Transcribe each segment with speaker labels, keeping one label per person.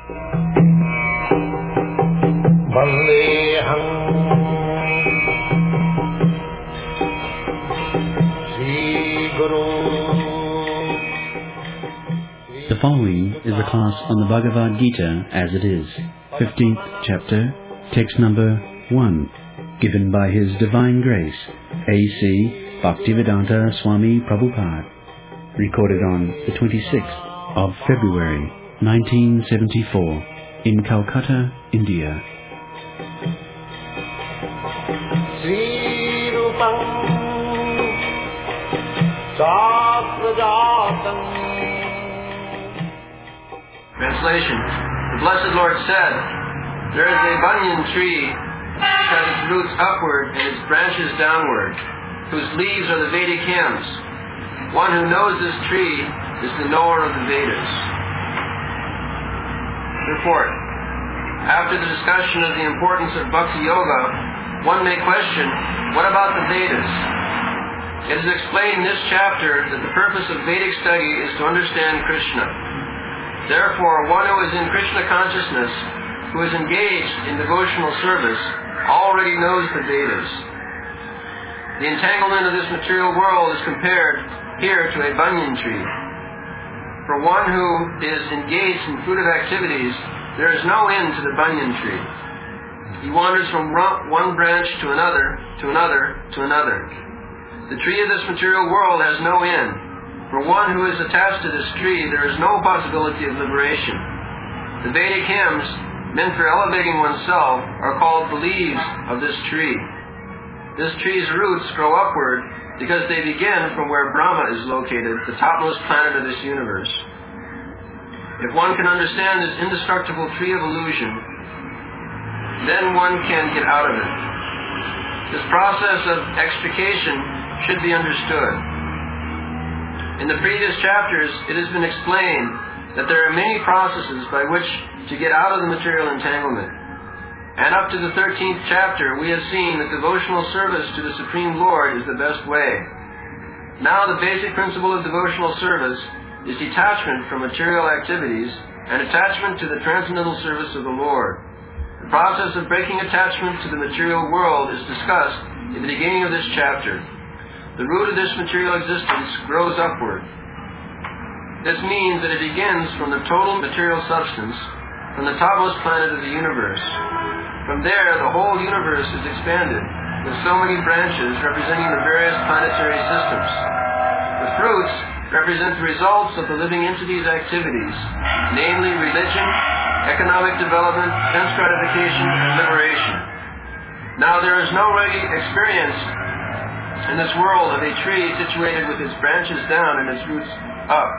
Speaker 1: The following is a class on the Bhagavad Gita as it is, 15th chapter, text number 1, given by His Divine Grace, A.C. Bhaktivedanta Swami Prabhupada, recorded on the 26th of February, 1974, in Calcutta, India.
Speaker 2: Sri Rupam Saprajatam.
Speaker 3: Translation. The Blessed Lord said, "There is a banyan tree which has its roots upward and its branches downward, whose leaves are the Vedic hymns. One who knows this tree is the knower of the Vedas." Report. After the discussion of the importance of Bhakti Yoga, one may question, what about the Vedas? It is explained in this chapter that the purpose of Vedic study is to understand Krishna. Therefore, one who is in Krishna consciousness, who is engaged in devotional service, already knows the Vedas. The entanglement of this material world is compared here to a banyan tree. For one who is engaged in fruitive activities, there is no end to the banyan tree. He wanders from one branch to another, to another, to another. The tree of this material world has no end. For one who is attached to this tree, there is no possibility of liberation. The Vedic hymns, meant for elevating oneself, are called the leaves of this tree. This tree's roots grow upward because they begin from where Brahma is located, the topmost planet of this universe. If one can understand this indestructible tree of illusion, then one can get out of it. This process of extrication should be understood. In the previous chapters, it has been explained that there are many processes by which to get out of the material entanglement. And up to the 13th chapter, we have seen that devotional service to the Supreme Lord is the best way. Now the basic principle of devotional service is detachment from material activities and attachment to the transcendental service of the Lord. The process of breaking attachment to the material world is discussed in the beginning of this chapter. The root of this material existence grows upward. This means that it begins from the total material substance, from the topmost planet of the universe. From there, the whole universe is expanded, with so many branches representing the various planetary systems. The fruits represent the results of the living entity's activities, namely religion, economic development, sense gratification, and liberation. Now, there is no ready experience in this world of a tree situated with its branches down and its roots up.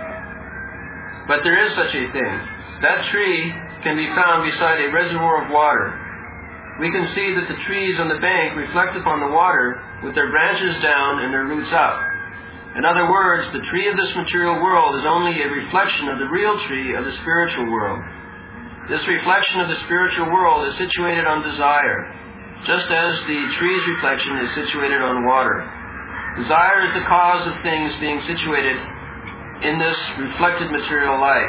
Speaker 3: But there is such a thing. That tree can be found beside a reservoir of water. We can see that the trees on the bank reflect upon the water with their branches down and their roots up. In other words, the tree of this material world is only a reflection of the real tree of the spiritual world. This reflection of the spiritual world is situated on desire, just as the tree's reflection is situated on water. Desire is the cause of things being situated in this reflected material light.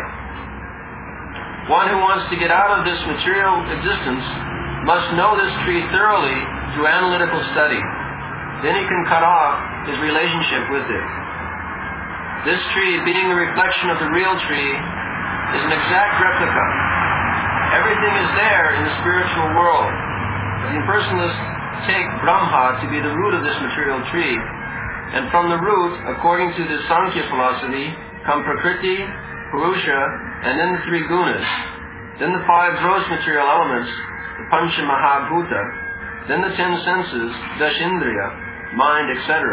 Speaker 3: One who wants to get out of this material existence must know this tree thoroughly through analytical study. Then he can cut off his relationship with it. This tree, being the reflection of the real tree, is an exact replica. Everything is there in the spiritual world. The impersonalists take Brahma to be the root of this material tree, and from the root, according to the Sankhya philosophy, come Prakriti, Purusha, and then the three gunas, then the 5 gross material elements, the Pancha Mahabhuta, then the 10 senses, Dashindriya, mind, etc.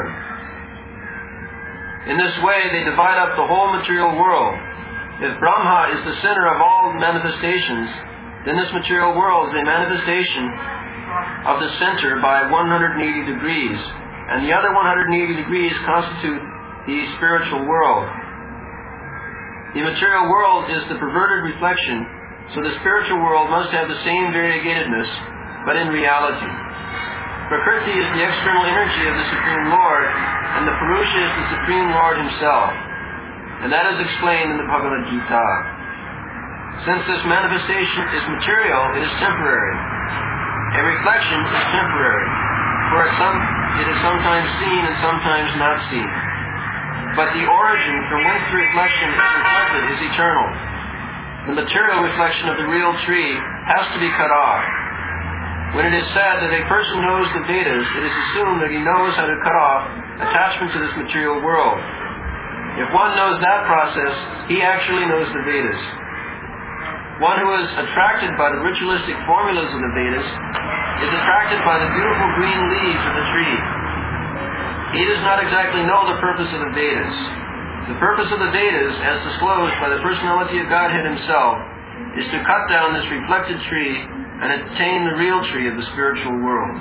Speaker 3: In this way, they divide up the whole material world. If Brahma is the center of all manifestations, then this material world is a manifestation of the center by 180 degrees, and the other 180 degrees constitute the spiritual world. The material world is the perverted reflection, so the spiritual world must have the same variegatedness, but in reality. Prakriti is the external energy of the Supreme Lord, and the Purusha is the Supreme Lord Himself. And that is explained in the Bhagavad Gita. Since this manifestation is material, it is temporary. A reflection is temporary, for it is sometimes seen and sometimes not seen. But the origin from whence the reflection is reflected is eternal. The material reflection of the real tree has to be cut off. When it is said that a person knows the Vedas, it is assumed that he knows how to cut off attachment to this material world. If one knows that process, he actually knows the Vedas. One who is attracted by the ritualistic formulas of the Vedas is attracted by the beautiful green leaves of the tree. He does not exactly know the purpose of the Vedas. The purpose of the Vedas, as disclosed by the personality of Godhead himself, is to cut down this reflected tree and attain the real tree of the spiritual world.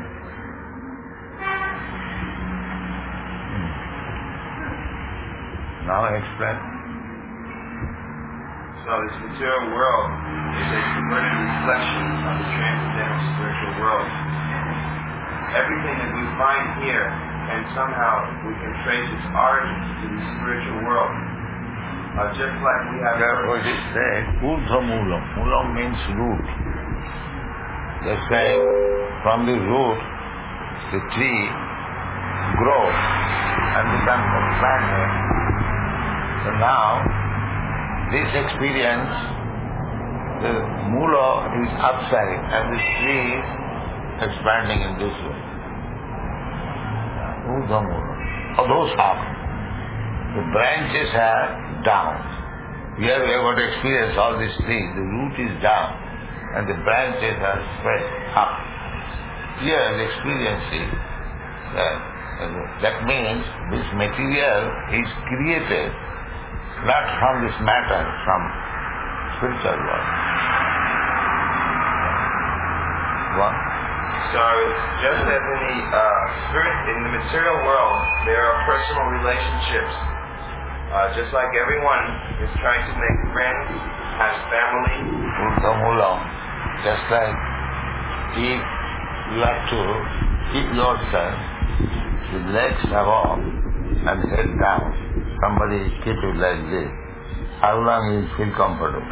Speaker 2: Now explain.
Speaker 4: So this material world is a perverted reflection of the transcendental spiritual world. Everything that we find here, and somehow we can trace its origins to the spiritual world. Just like we have...
Speaker 2: Therefore it is said, Urdhva Moolam. Moolam means root. They're saying, from the root, the tree grows and becomes expanded. So now, this experience, the moola is upside and the tree is expanding in this way. Urdhva Moolam. Adhosam. The branches are down. Here we have got to experience all these things. The root is down and the branches are spread up. Here the experience is that means this material is created not from this matter, from spiritual world. What?
Speaker 4: So just as in the material world, there are personal relationships. Just like everyone is trying to make friends, has family.
Speaker 2: Urdhva Moolam. Just like if you have to keep yourself with legs above and head down, somebody keep it like this, how long you feel comfortable?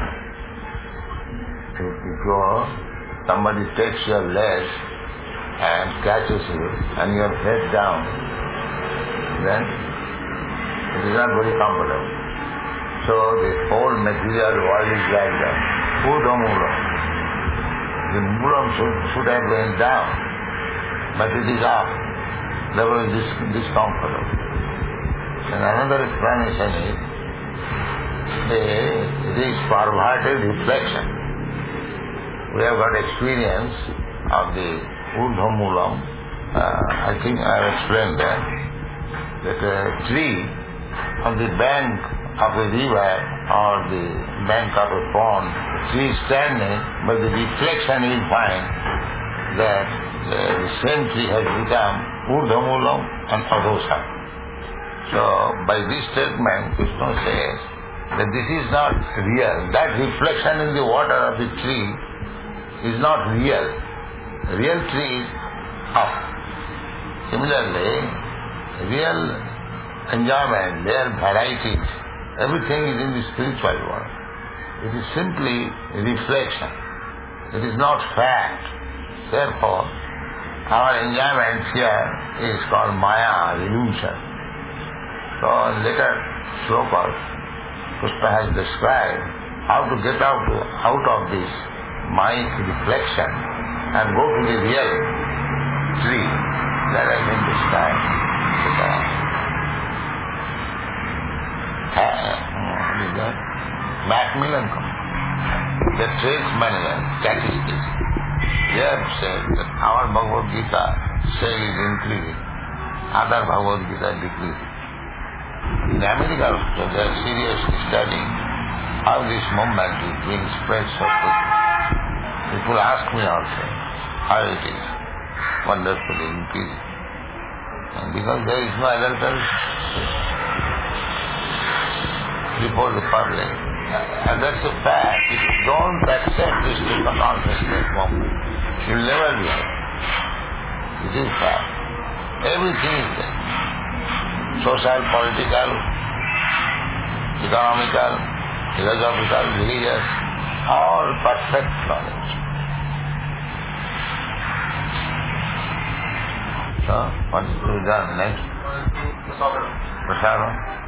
Speaker 2: If somebody takes your legs and catches you and your head down, then it is not very comfortable. So the whole material world is like that. Urdhva Moolam. The moolam should have been down, but it is up. Therefore it is discomfortable. And another explanation is this perverted reflection. We have got experience of the Urdhva Moolam. I think I have explained that a tree on the bank of a river or the bank of a pond, the tree is standing, but the reflection you find that the same tree has become Urdhva Moolam and Adhosam. So by this statement, Krishna says that this is not real. That reflection in the water of the tree is not real. The real tree is up. Similarly, real enjoyment, real varieties, everything is in the spiritual world. It is simply reflection. It is not fact. Therefore, our enjoyment here is called Maya, illusion. So in later slokas, Krishna has described how to get out of this mind reflection and go to the real tree. That has been described. What is that? Macmillan Company. The tradesman statistics. They have said that our Bhagavad Gita sale is increasing, other Bhagavad Gita decreasing. In America also, they are seriously studying how this movement is being spread so quickly. People ask me also how it is wonderfully increasing. And because there is no adultery before the public. And that's a fact. If you don't accept this Krishna consciousness movement, you will never be happy. It is fact. Everything is there. Social, political, economical, philosophical, religious, all perfect knowledge. So, what is to be done next? Prasadam.